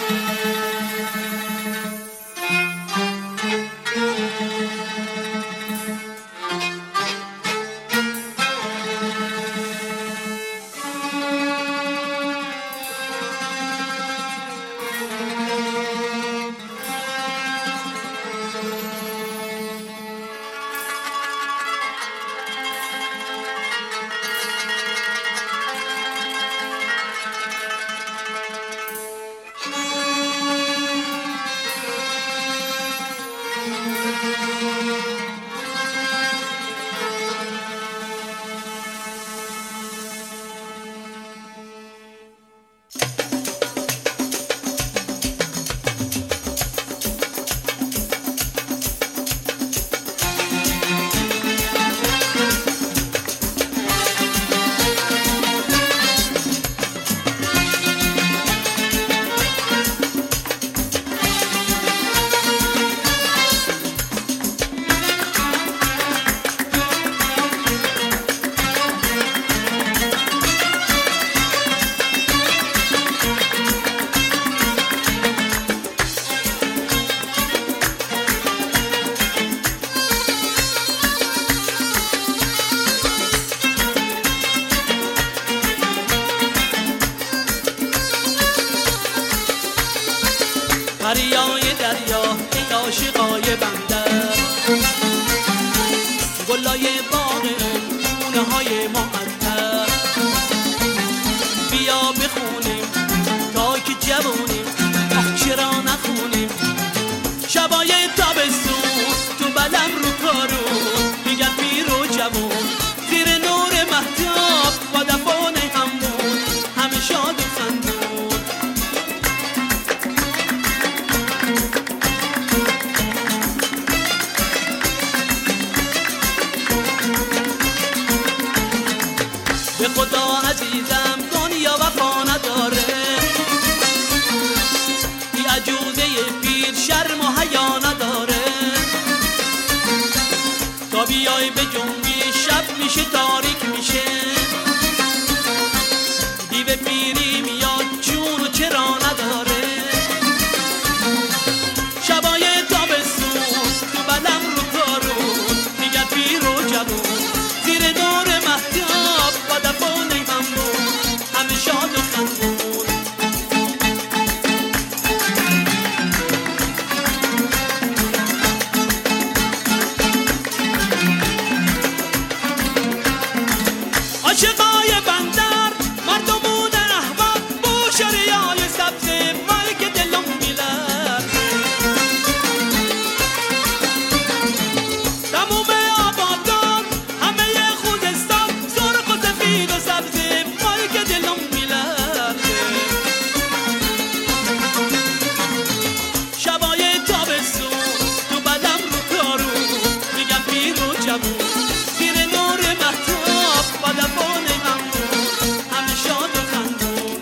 دریای دریا ای عاشقای بنده، گلای باغ گونه های معطر، بیا بخونیم تا که جوونیم، آه چرا نخونیم شبای تابستون تو بلم رو کارون، میگن پیر و جوون زیر نور مهتاب با دفان همون همه شاد و خندون. به خدا عزیزم دنیا وفا نداره، بی عجوزه پیر شرم و حیا نداره، تا بیای به جنبی شب میشه تاریک میشه، دیو پیری میاد چون و چرا نداره، شبای تابستون تو بلم رو کارون، میگن پیر و جوون زیر دور مهتاب با دفان همون همه شاد و خندون. عاشقای بندر مردمون احباب بو شریای سبز وای که دلم میلرزه، تموم آبادان همه خوزستان سرخ و سفید و سبز وای که دلم میلرزه، شبای تابستون تو بدم رو کارون، میگم پیر و جوون زیر نور مهتاب با دفان همون همه شاد و خندون.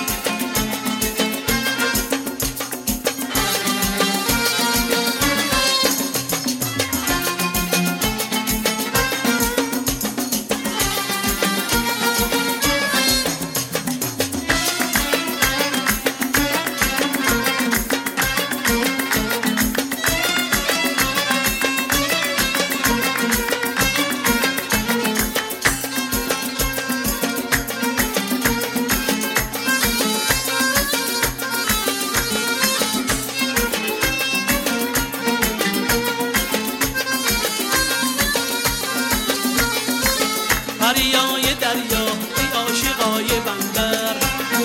دریای دریا ای عاشقای بندر،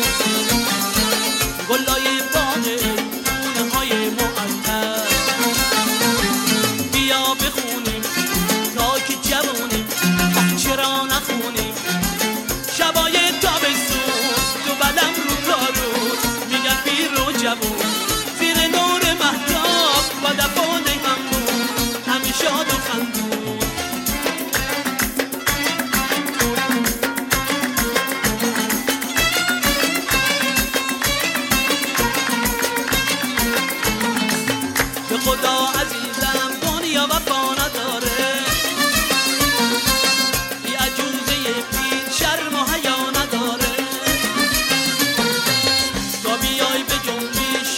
گلای باغ گونه های معطر، بیا بخونیم تا که جوونیم، آه چرا نخونیم شبای تابستون تو بلم رو کارون، میگن پیر و جوون زیر نور مهتاب با دفان همون همه شاد و خندون. به خدا عزیزم دنیا وفا نداره، بی عجوزه پیر شرم و حیا نداره، تا بیای به جنبی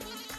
جوون